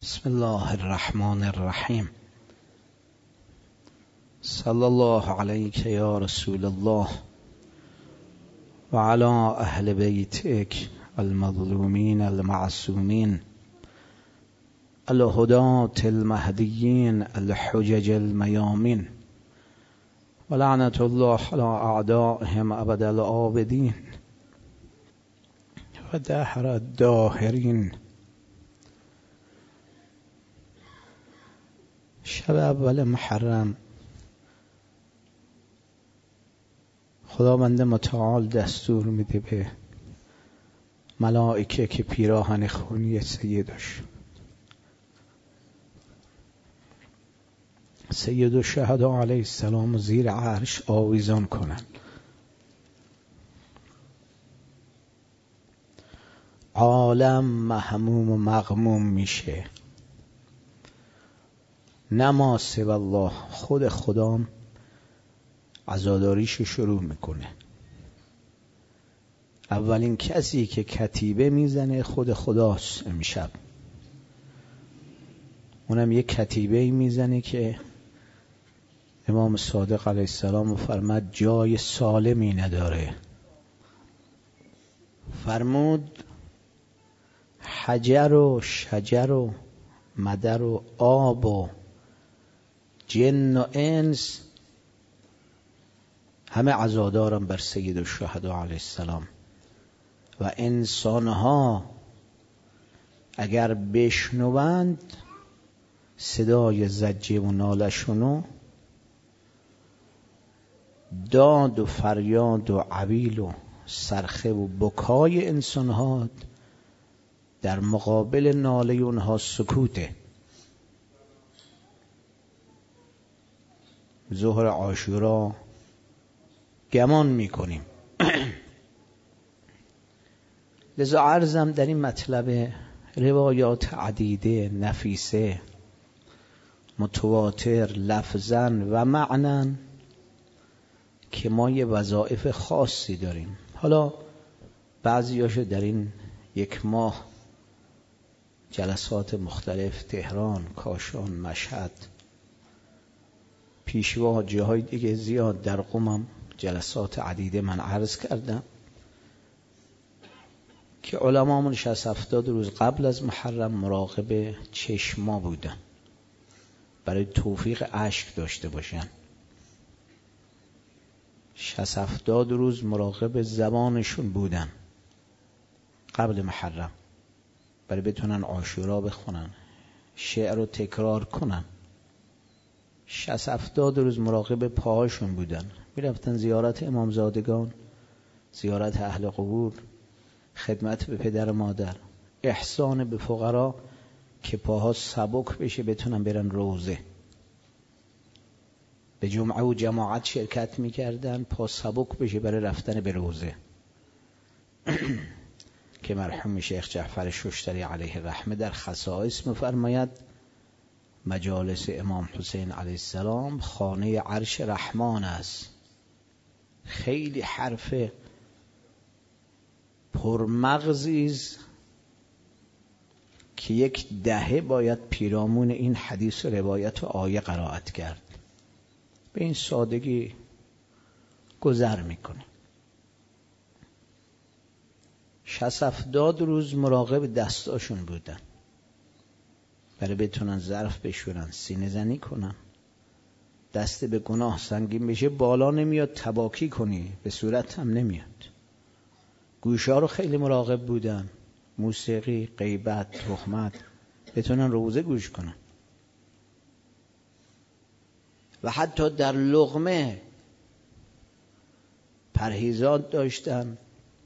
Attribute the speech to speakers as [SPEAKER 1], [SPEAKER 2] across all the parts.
[SPEAKER 1] بسم الله الرحمن الرحیم. صلی الله علیک یا رسول الله و علی اهل بیتک المظلومین المعصومین الهداة المهدیین الحجج المیامین و لعنت الله علی اعدائهم ابد الآبدین و دهر الداهرین. شب اول محرم خداوند متعال دستور میده به ملائکه که پیراهن خونی سید الشهدا علیه السلام زیر عرش آویزان کنن. عالم مهموم و مغموم میشه. نما سوی الله، خود خدام عزاداریشو شروع میکنه. اولین کسی که کتیبه میزنه خود خداست. امشب اونم یک کتیبه میزنه که امام صادق علیه السلام فرمود جای سالمی نداره. فرمود حجر و شجر و مدر و آب و جن و انس همه عزادارم بر سید الشهدا علیه السلام. و انسانها اگر بشنوند صدای زجه و نالشونو، داد و فریاد و عویل و صرخه و بکای انسانها، در مقابل ناله اونها سکوته. ظهر عاشورا گمان میکنیم. لذا عرضم در این مطلب روایات عدیده نفیسه متواتر لفظاً و معناً که ما یه وظایف خاصی داریم. حالا بعضیاشو در این یک ماه جلسات مختلف تهران، کاشان، مشهد، پیشوا، جاهای دیگه زیاد در قمم جلسات عدیده من عرض کردم که علمامون 60-70 روز قبل از محرم مراقب چشما بودن برای توفیق اشک داشته باشن. 60-70 روز مراقب زبانشون بودن قبل محرم برای بتونن عاشورا بخونن، شعر رو تکرار کنن. 60-70 روز مراقب پاهاشون بودن، میرفتن زیارت امامزادگان، زیارت اهل قبور، خدمت به پدر مادر، احسان به فقرا که پاها سبک بشه بتونن برن روزه. به جمعه و جماعت شرکت میکردن پا سبک بشه برای رفتن به روزه که مرحوم شیخ جعفر ششتری علیه الرحمه در خصائص میفرماید مجالس امام حسین علیه السلام خانه عرش رحمان است. خیلی حرف پرمغزیز که یک دهه باید پیرامون این حدیث و روایت و آیه قرائت کرد. به این سادگی گذر میکنه. 60-70 روز مراقب دستاشون بودن برای بتونن ظرف بشورن، سینه زنی کنن، دست به گناه سنگین بشه بالا نمیاد تباکی کنی، به صورت هم نمیاد. گوشا رو خیلی مراقب بودن، موسیقی، غیبت، تهمت، بتونن روزه گوش کنن. و حتی در لقمه پرهیزات داشتن.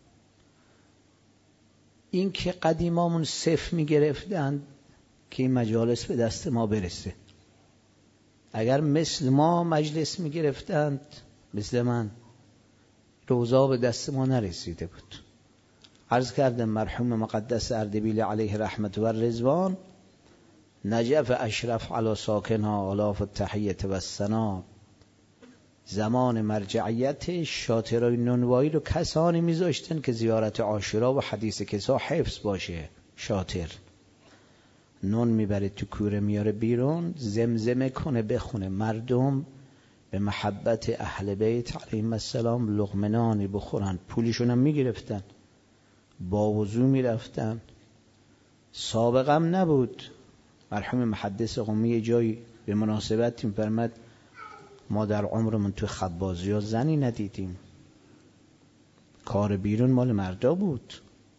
[SPEAKER 1] این که قدیمامون صف میگرفتن که این مجالس به دست ما برسه. اگر مثل ما مجلس میگرفتند، مثل من، روزا به دست ما نرسیده بود. عرض کردم مرحوم مقدس اردبیل علیه رحمت و رضوان نجف اشرف علی ساکنها آلاف التحیت و الثنا، زمان مرجعیت شاطرای نونوایی رو کسانی میذاشتن که زیارت عاشورا و حدیث کسا حفظ باشه. شاطر نون میبره تو کوره میاره بیرون، زمزمه کنه بخونه مردم به محبت اهل بیت علیهم السلام لقمه نانی بخورن. پولیشون هم میگرفتن، با وضو میرفتن. سابقم نبود. مرحوم محدث قمی یه جایی به مناسبت میفرماد ما در عمرمون تو خبازی ها زنی ندیدیم، کار بیرون مال مردا بود.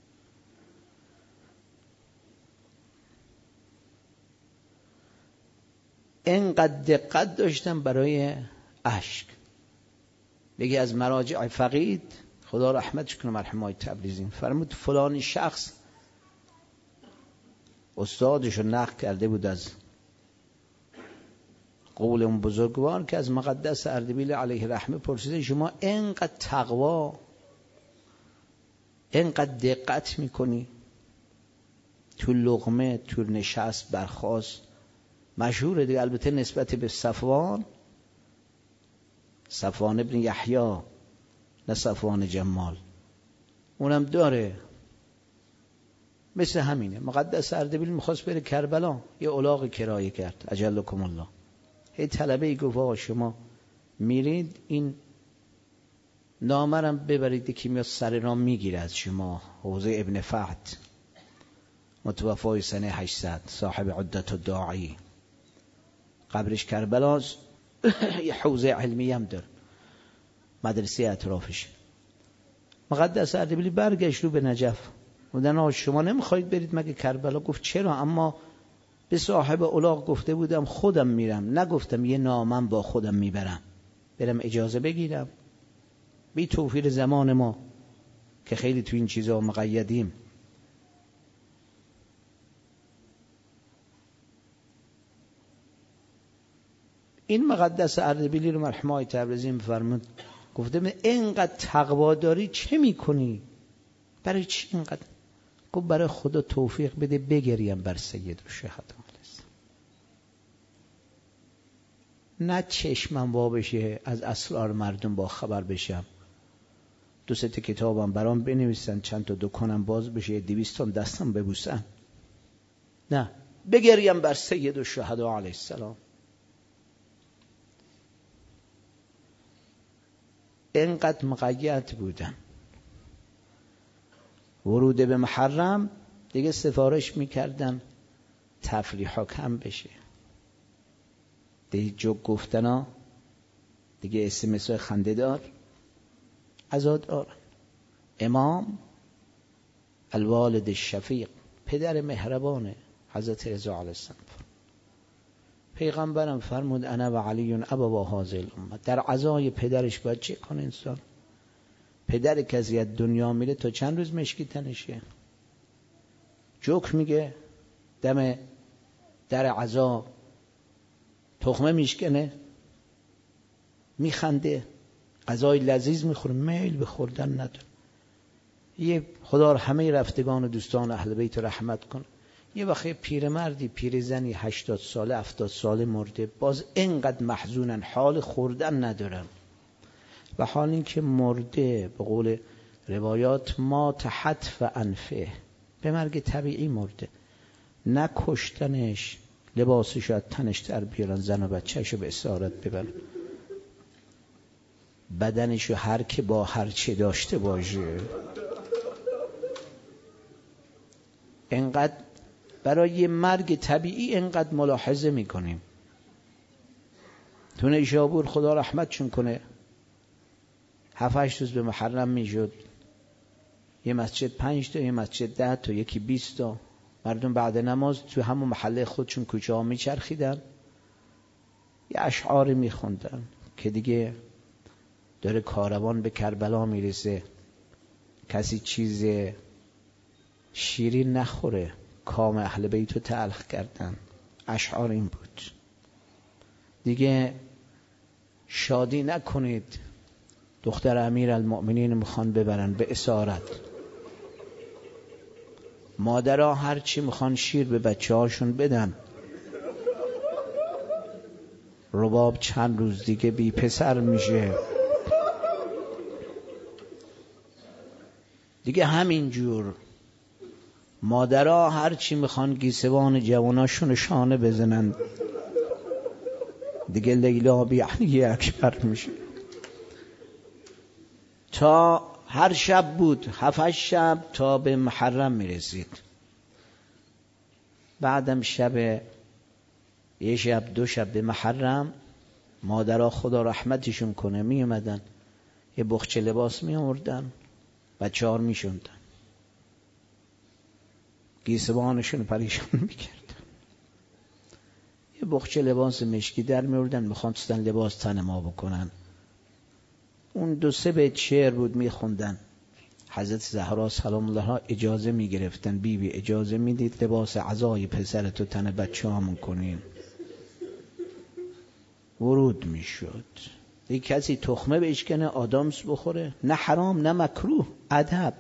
[SPEAKER 1] اینقدر دقت داشتم برای اشک. یکی از مراجع فقید خدا رحمتش کنه مرحوم آقای تبریزی فرمود فلانی شخص استادشو نقل کرده بود از قول اون بزرگوار که از مقدس اردبیل علیه رحمه پرسیده شما اینقدر تقوا، اینقدر دقت میکنی تو لقمه، تو نشست، برخاست. مشهوره دیگه البته نسبت به صفوان ابن یحیی، نه صفوان جمال، اونم داره. مثل همینه. مقدس اردبیل میخواست بره کربلا، یه الاغ کرایه کرد اجلکم الله. هی طلبه ای گفت شما میرید این نامرم ببرید که میاد سر راه میگیره از شما. حوزه ابن فهد متوفای سنه 800 صاحب عدت الداعی، قبرش کربلاست. یه حوزه علمی هم داره، مدرسه اطرافش. مقدس اردبیلی برگشت رو به نجف. گفتن شما نمیخواید برید مگه کربلا؟ گفت چرا؟ اما به صاحب الاغ گفته بودم خودم میرم، نگفتم یه نامم با خودم میبرم، برم اجازه بگیرم. بی توفیر زمان ما که خیلی تو این چیزا مقیدیم. این مقدس اردبیلی رو مرحوم آقای تبریزی میفرمود، گفته اینقدر تقوا داری چه میکنی؟ برای چی اینقدر؟ گفت برای خدا توفیق بده بگریم بر سید الشهدا. نه چشمم وا بشه از اسرار مردم با خبر بشم، 2-3 کتابم برام بنویسن، چند تا دکانم باز بشه، 200 تا دستم ببوسن. نه، بگریم بر سید الشهدا علیه السلام. اینقدر مقید بودن. ورود به محرم دیگه سفارش میکردن تفریحا کم بشه، دیگه جوک گفتنا دیگه اسمس خنده دار عزادار. امام الوالد الشفیق، پدر مهربان حضرت رضا علیه السلام، پیغمبرم فرمود انا و علی ابوا هذه الامه. در عزای پدرش باید چه کنه انسان؟ پدر کسی از دنیا میره تا چند روز مشکی تنشه، جوک میگه دم در عزا تخمه میشکنه، میخنده، غذای لذیذ میخوره، میل به خوردن نداره. یه خدا همه رفتگان و دوستان اهل بیت رحمت کنه. یه وقت پیرمردی پیرزنی 80 ساله 70 ساله مرده، باز اینقدر محزونن، حال خوردن ندارن. و حال این که مرده به قول روایات ما تحت و انفه، به مرگ طبیعی مرده، نکشتنش، لباسش از تنش در بیارن، زن و بچهشو به اسارت ببرن، بدنشو هر که با هر چه داشته باشه. اینقدر برای مرگ طبیعی اینقدر ملاحظه میکنیم. تو نیشابور خدا رحمتشون کنه 7-8 روز به محرم میشد، یه مسجد 5 تا، یه مسجد 10 تا، یکی 20 تا. مردم بعد نماز تو همون محله خودشون کوچه ها میچرخیدن، یه اشعاری میخوندن که دیگه داره کاروان به کربلا میرسه، کسی چیز شیرین نخوره، کام اهل بیتو تلخ کردن. اشعار این بود دیگه. شادی نکنید دختر امیر المؤمنین میخوان ببرن به اسارت، مادرها هر چی میخوان شیر به بچه هاشون بدن. رباب چند روز دیگه بی پسر میشه دیگه. همین جور مادرها هر چی میخوان گیسوان جواناشون شانه بزنن دیگه لیلا بیعنی اکبر میشه. تا هر شب بود 7 شب تا به محرم میرسید. بعدم شب یه شب 2 شب به محرم مادرها خدا رحمتشون کنه می اومدن یه بخچه لباس می آوردن بچه‌ها می شوندن گیسوانشون پریشان میکردن. یه بخچه لباس مشکی در می آوردن میخواستن لباس تن ما بکنن. اون 2-3 بیت شعر بود میخوندن. حضرت زهرا سلام الله علیها اجازه میگرفتن بیبی اجازه میدید لباس عزای پسرتو تن بچه‌هامون کنین. ورود میشد. یک کسی تخمه بشکنه آدامس بخوره، نه حرام نه مکروه، ادب.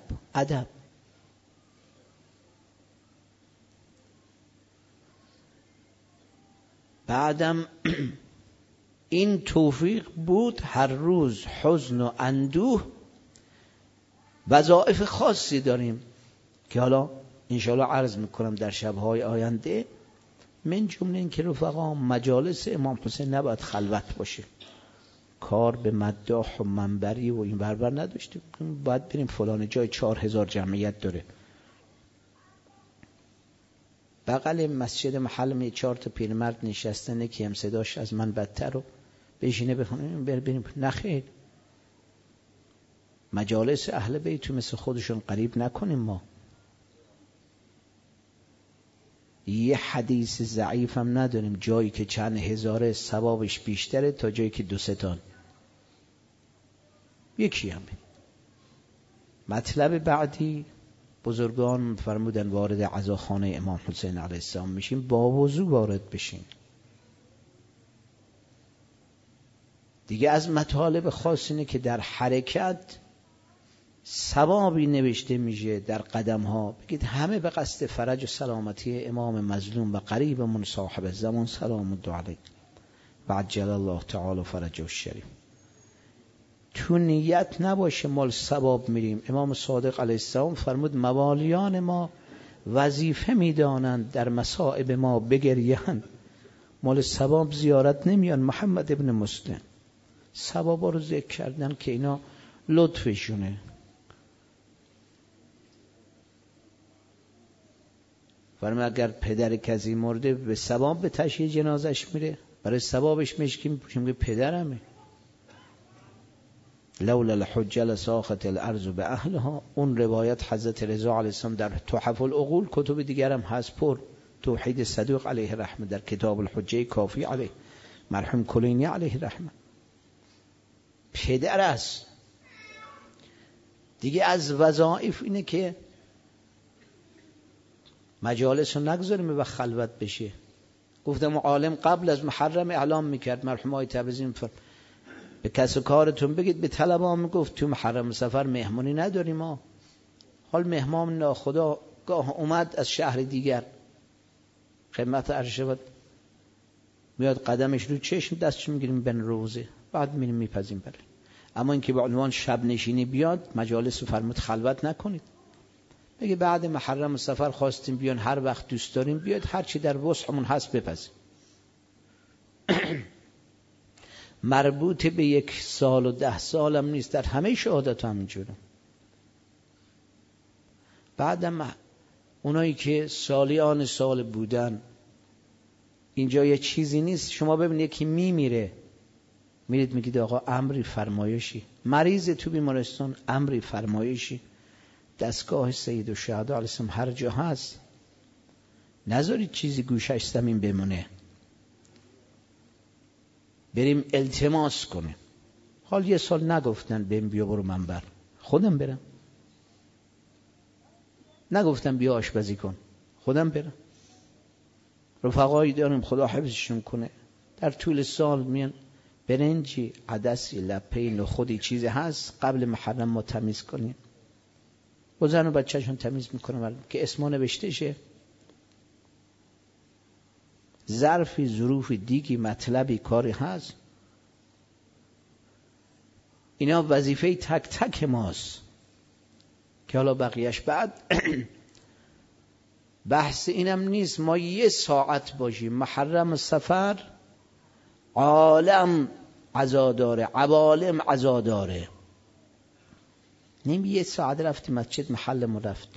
[SPEAKER 1] بعدم این توفیق بود هر روز حزن و اندوه. وظایف خاصی داریم که حالا انشاءالله عرض میکنم در شبهای آینده. من جمله این که رفقا مجالس امام حسین نباید خلوت باشه، کار به مداح و منبری و این بربر نداشته. باید بریم فلان جای 4000 جمعیت داره، بغل مسجد محل 4 تا پیرمرد نشستن که هم صداش از من بدتر رو بشینه بخونیم بریم. نخیر، مجالس اهل بیت مثل خودشون قریب نکنیم. ما یه حدیث ضعیف هم نداریم جایی که چند هزاره ثوابش بیشتره تا جایی که 2-3 تا. یکی هم. مطلب بعدی بزرگان فرمودن وارد عزاخانه امام حسین علیه السلام میشیم با وضو وارد بشیم. دیگه از مطالب خاص اینه که در حرکت ثوابی نوشته میشه در قدم ها. بگید همه به قصد فرج و سلامتی امام مظلوم و قریبمون صاحب زمان سلام علیه و عجل الله تعالی فرجه الشریف. تو نیت نباشه مال ثواب میریم. امام صادق علیه السلام فرمود موالیان ما وظیفه میدانند در مصائب ما بگریهند، مال ثواب زیارت نمیان. محمد ابن مسلم ثوابا رو ذکر کردن که اینا لطفشونه. فرمود اگر پدر کسی مرده به ثواب به تشییع جنازش میره، برای ثوابش میشکیم که پدرمه. لولا الحجه لساخت الارض به اهلها. اون روایت حضرت رضا علیه السلام در تحف العقول، کتب دیگر هم هست پر. توحید صدوق علیه رحمه در کتاب الحجه کافی علیه، مرحوم کلینی علیه رحمه. پدر است. دیگه از وظایف اینه که مجالس رو نگذاریم و خلوت بشه. گفتم عالم قبل از محرم اعلام میکرد، مرحوم آقای تبریزی به کس و کارتون بگید به طلبا میگفت تو محرم سفر مهمونی نداریم ما. حال مهمان ناخدا گاه اومد از شهر دیگر خدمت ارشد میاد قدمش رو چشم دستش میگیریم بن روزه بعد میریم میپزیم بره. اما اینکه به عنوان شب نشینی بیاد مجالس رو فرمود خلوت نکنید. بگه بعد محرم سفر خواستیم بیان هر وقت دوست داریم بیاد، هر چی در وسعمون هست بپزیم. مربوط به 1 سال و 10 سال هم نیست، در همه شهادت همینجوره. بعدم اونایی که سالیان سال بودن اینجا یه چیزی نیست. شما ببینید یکی میمیره میرید میگید آقا امری فرمایشی، مریض تو بیمارستان امری فرمایشی، دستگاه سید الشهدا علیه السلام هر جا هست، نذارید چیزی گوشش زمین بمونه، بریم التماس کنیم. حال 1 سال نگفتن بهم بیا برو منبر، خودم برم. نگفتن بیا آشپزی کن، خودم برم. رفقایی داریم خدا حفظشون کنه در طول سال میان برنجی، عدسی، لپه، نخودی چیزی هست قبل محرم ما تمیز کنیم. با زن و بچه‌شون تمیز میکنم که اسما نوشته شه. ظرفی، ظروفی، دیگی، مطلبی، کاری هست. اینا وظیفه تک تک ماست که حالا بقیهش بعد بحث اینم نیست ما 1 ساعت باشیم محرم سفر عالم عزا داره، عوالم عزا داره. نیم 1 ساعت رفتیم مسجد محلمون رفت،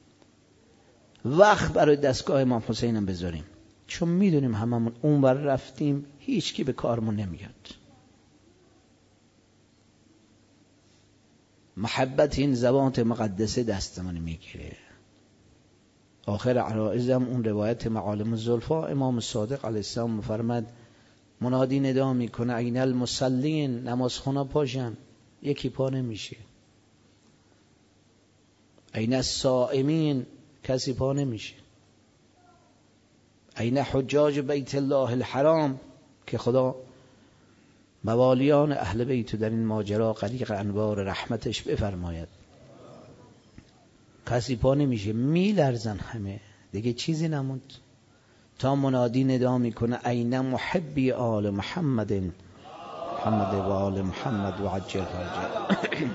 [SPEAKER 1] وقت برای دستگاه امام حسین هم بذاریم، چون میدونیم هممون اون بر رفتیم هیچ کی به کارمون نمیاد. محبت این زبانت مقدسه دستمون میگیره. آخر عرائزم اون روایت معالم الزلفا امام صادق علیه السلام میفرماد منادی ندا میکنه این المصلین، نمازخونا پاشن، یکی پا نمیشه. این الصائمین، کسی پا نمیشه. این حجاج بیت الله الحرام، که خدا موالیان اهل بیت در این ماجرا غریق انوار رحمتش بفرماید، کسی پا نمیشه، میلرزن همه، دیگه چیزی نموند تا منادی ندا میکنه این محبی آل محمد، محمد و آل محمد و عجل فرجه.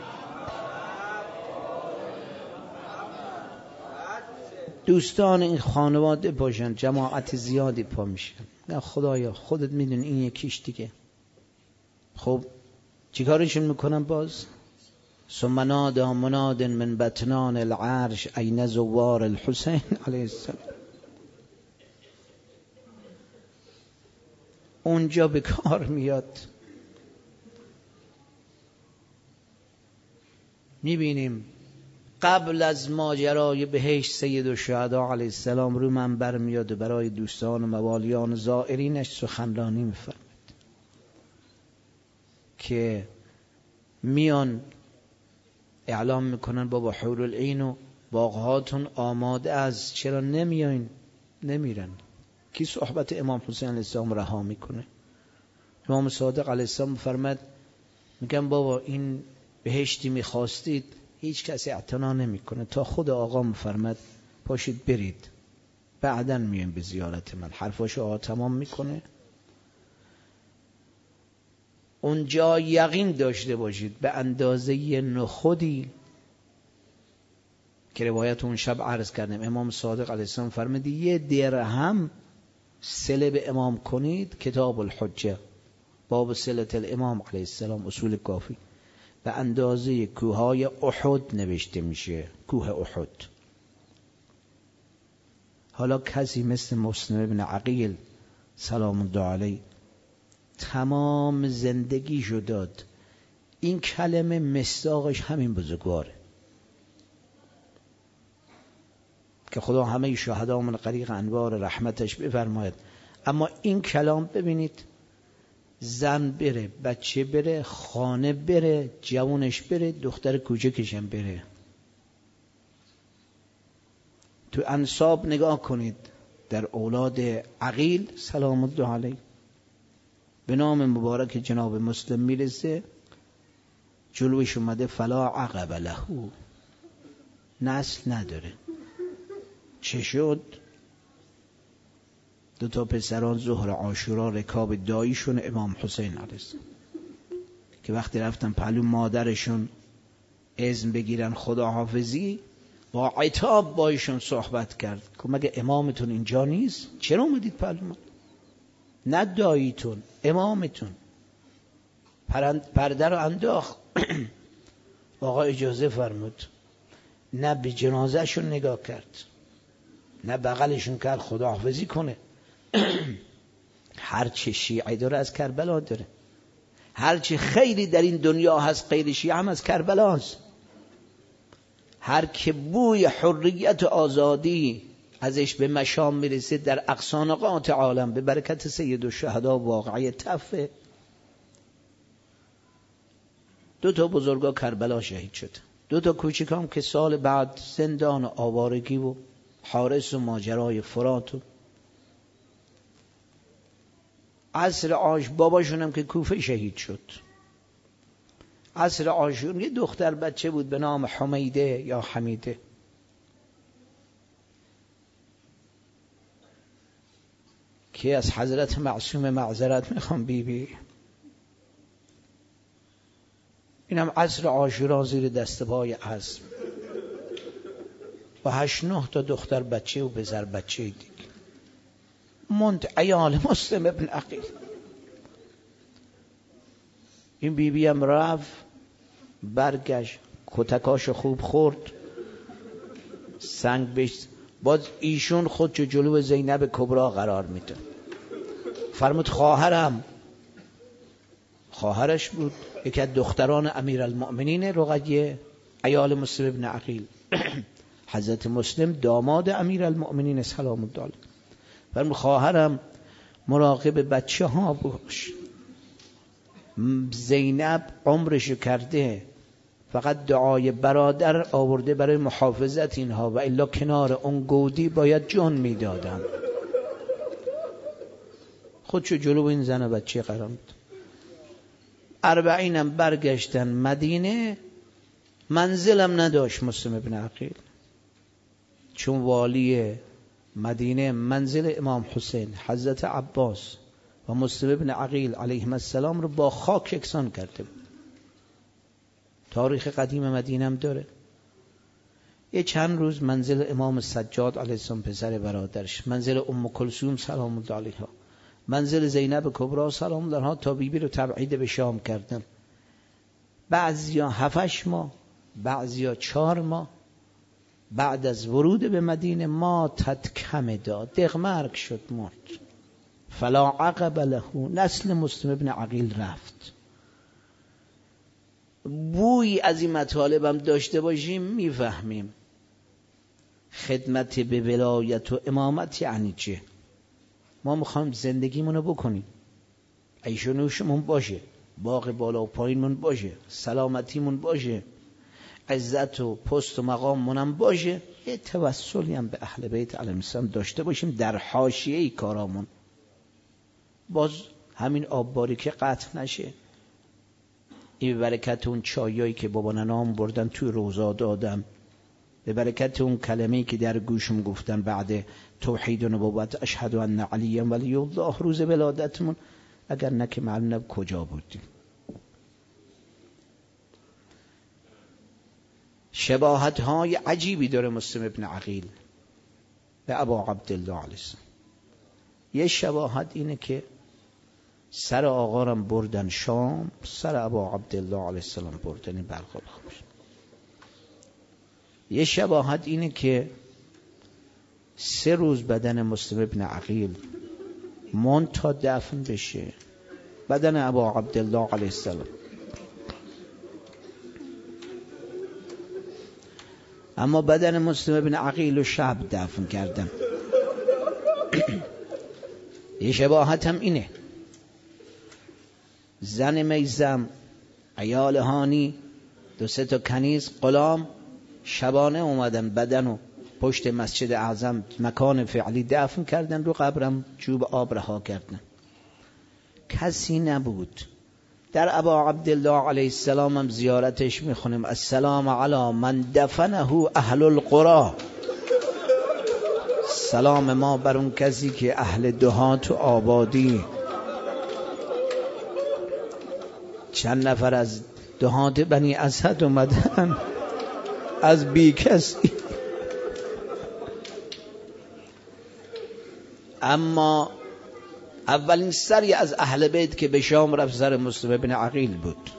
[SPEAKER 1] دوستان این خانواده باشن، جماعت زیادی پا میشن. نه خدایا خودت میدون این یکیش دیگه. خب چیکارشون میکنن باز؟ ثم نادى مناد من بطنان العرش این زوار الحسین علیه السلام. اونجا به کار میاد. میبینیم قبل از ماجرای بهشت سید الشهدا علیه السلام رو منبر میاد و برای دوستان و موالیان زائرینش سخنرانی میفرماید که میان اعلام میکنن بابا حور العین و باغهاتون آماده از، چرا نمیاین؟ نمیرن. کی صحبت امام حسین علیه السلام رها میکنه؟ امام صادق علیه السلام فرمود میگن بابا این بهشتی میخواستید هیچ کسی اعتنا نمیکنه تا خود آقا میفرماد پاشید برید، بعدن میایم به زیارت من. حرفاشو آقا تمام میکنه. اونجا یقین داشته باشید به اندازه نخودی که روایت اون شب عرض کردم، امام صادق علیه السلام فرمود 1 درهم صله به امام کنید، کتاب الحجه باب صلة الامام علیه السلام اصول کافی، به اندازه کوههای احد نوشته میشه. کوه احد. حالا کسی مثل مسلم ابن عقیل سلام الله علیه تمام زندگیشو داد این کلمه مصداقش همین بزرگواره که خدا همه شهدامون غریق انوار رحمتش بفرماید. اما این کلام ببینید، زن بره، بچه بره، خانه بره، جوانش بره، دختر کوچکشم بره. تو انساب نگاه کنید، در اولاد عقیل سلام الله علیه به نام مبارک جناب مسلم میرسه، جلوش اومده فلا عقب له، نسل نداره. چه شد؟ 2 پسران ظهر عاشورا رکاب داییشون امام حسین علیه السلام که وقتی رفتن پهلو مادرشون اذن بگیرن خداحافظی، با عتاب با ایشون صحبت کرد که مگه امامتون اینجا نیست؟ چرا اومدید پهلو ما؟ نه داییتون، امامتون. پرده رو انداخت. آقا اجازه فرمود. نه به جنازهشون نگاه کرد، نه بغلشون کرد خداحافظی کنه. هرچه شیعه داره از کربلا داره، هرچه خیلی در این دنیا هست غیر شیعه هم از کربلا هست. هر که بوی حریت و آزادی ازش به مشام میرسه در اقصانقات عالم به برکت سید الشهدا واقعی تفه. 2 بزرگا کربلا شهید شد، 2 کوچیکام که سال بعد زندان و آوارگی و حارس و ماجرای فرات و عصر عاش باباشونم که کوفه شهید شد. عصر عاشور یه دختر بچه بود به نام حمیده یا حمیده، که از حضرت معصوم معذرت میخوام بیبی، اینم عصر عاشورا زیر دست پای عصر و 8-9 تا دختر بچه و پسر بچه دیگه. عیال مسلم ابن عقیل. این بیبی هم رفت برگشت، کتکاشو خوب خورد، سنگ بهش. باز ایشون خودشو جلو زینب کبرا قرار میده. فرمود خواهرش بود، یکی از دختران امیرالمؤمنین رقیه، عیال مسلم ابن عقیل. حضرت مسلم داماد امیرالمؤمنین سلام الله علیه. فرمود خواهرم مراقب بچه ها باش، زینب عمرشو کرده، فقط دعای برادر آورده برای محافظت اینها، و الا کنار اون گودی باید جان میدادم. خودشو جلو این زن و بچه قرار میده. 40 برگشتن مدینه. منزلم نداشت مسلم ابن عقیل، چون والی مدینه منزل امام حسین، حضرت عباس و مسلم ابن عقیل علیهم السلام رو با خاک یکسان کرده بود. تاریخ قدیم مدینه هم داره. یه چند روز منزل امام سجاد علیه السلام پسر برادرش، منزل ام کلثوم سلام الله علیها، منزل زینب کبرا سلام الله علیها، تا بیبی رو تبعید به شام کردن. بعضیا 7-8 ماه، بعضیا 4 ماه بعد از ورود به مدینه ماتت کم داد، دغمرگ شد، مرد. فلا عقب له، نسل مسلم ابن عقیل رفت. بوی از این مطالب هم داشته باشیم میفهمیم خدمت به ولایت و امامت یعنی چه. ما میخوایم زندگیمونو بکنیم، عیش و نوشمون باشه، باغ بالا و پایینمون باشه، سلامتیمون باشه، عزت و پست و مقاممون باشه، یه توسلی هم به اهل بیت علیهم السلام داشته باشیم در حاشیه کارامون. باز همین آبباری که قطع نشه. این به برکت اون چایایی که بابا ننام بردن توی روزا دادم، به برکت اون کلمه‌ای که در گوشم گفتن بعد توحید و نبوت، اشهد ان علی ولی الله، روز ولادتمون، اگر نه که معلوم نبود کجا بودیم. شباهت های عجیبی داره مسلم ابن عقیل به ابا عبدالله علیه السلام. یه شباهت اینه که سر آقا رو بردن شام، سر ابا عبدالله علیه السلام بردن بلخ. یه شباهت اینه که 3 روز بدن مسلم ابن عقیل موند تا دفن بشه، بدن ابا عبدالله علیه السلام. اما بدن مسلم ابن عقیل رو شب دفن کردن. یه شباهت هم اینه، زن میزم، عیال هانی، 2-3 تا کنیز غلام شبانه اومدن بدن و پشت مسجد اعظم مکان فعلی دفن کردن، رو قبرم چوب آب رها کردن. کسی نبود. در ابا عبدالله علیه السلام هم زیارتش میخونیم، السلام علی من دفنه اهل القرى، سلام ما بر اون کسی که اهل دهات و آبادی. چند نفر از دهات بنی اسد اومدن، از بی کسی. اما اولین سری از اهل بیت که به شام رفت سر مسلم ابن عقیل بود.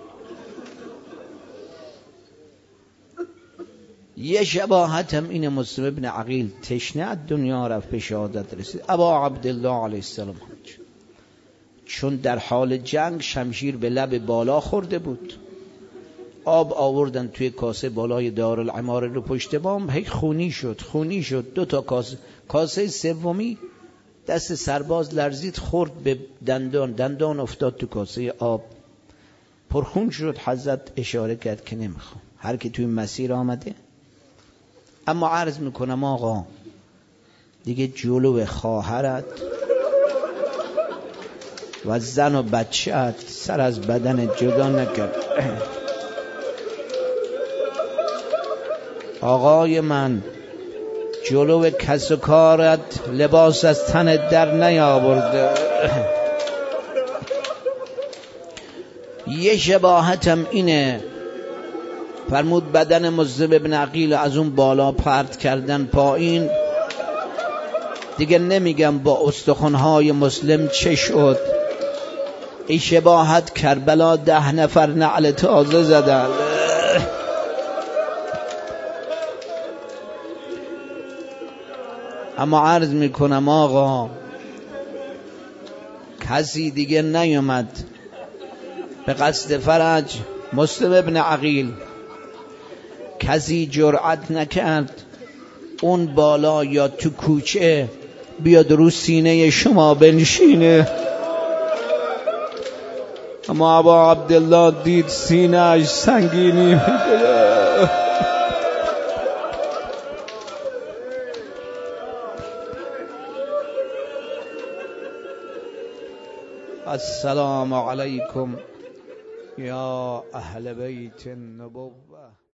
[SPEAKER 1] یه شباهت هم این، مسلم ابن عقیل تشنه از دنیا رفت، به شهادت رسید. ابا عبدالله علیه السلام چون در حال جنگ شمشیر به لب بالا خورده بود، آب آوردن توی کاسه بالای دارالعماره رو پشت بام، هی خونی شد 2 تا کاسه سومی دست سرباز لرزید، خورد به دندان افتاد تو کاسه آب، پرخون شد. حضرت اشاره کرد که نمیخوام، هر کی توی مسیر آمده. اما عرض میکنم آقا دیگه جلو خواهرت و زن و بچه‌ات سر از بدن جدا نکرد. آقای من جلو کس و کارت لباس از تنت در نیاورده. یه شباهتم اینه، فرمود بدن مسلم ابن عقیل از اون بالا پرت کردن پایین. دیگه نمیگم با استخوان‌های مسلم چه شد. ای شباهت کربلا 10 نفر نعل تازه زدن. اما عرض میکنم آقا کسی دیگه نیومد به قصد فرج مسلم ابن عقیل. کسی جرأت نکرد اون بالا یا تو کوچه بیاد رو سینه شما بنشینه. اما ابا عبدالله دید سینه‌اش سنگینی میکنه. السلام علیکم یا اهل بیت النبوة.